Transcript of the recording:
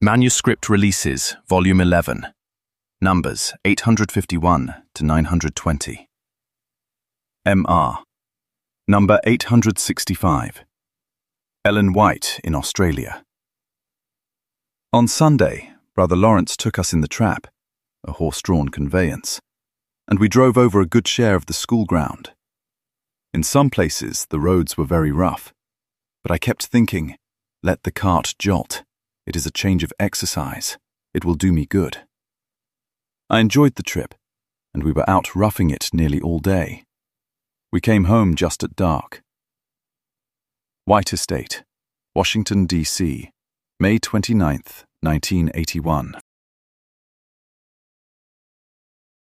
Manuscript Releases, Volume 11. Numbers 851 to 920. M.R. Number 865. Ellen White in Australia. On Sunday, Brother Lawrence took us in the trap, a horse-drawn conveyance, and we drove over a good share of the school ground. In some places, the roads were very rough, but I kept thinking, let the cart jolt. It is a change of exercise. It will do me good. I enjoyed the trip, and we were out roughing it nearly all day. We came home just at dark. White Estate, Washington, D.C., May 29th, 1981.